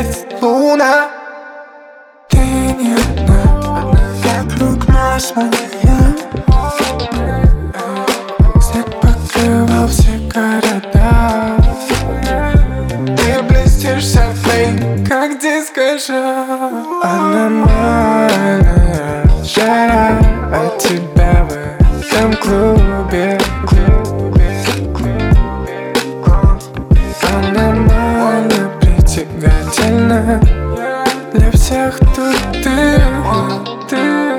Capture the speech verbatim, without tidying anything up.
светит луна. Ты не одна, вокруг нас моя. Снег покрывал все города. Ты блестишься в моей, как дискожа. Аномальная жара от тебя в этом клубе. Аномально притягательно для всех тут ты, ты.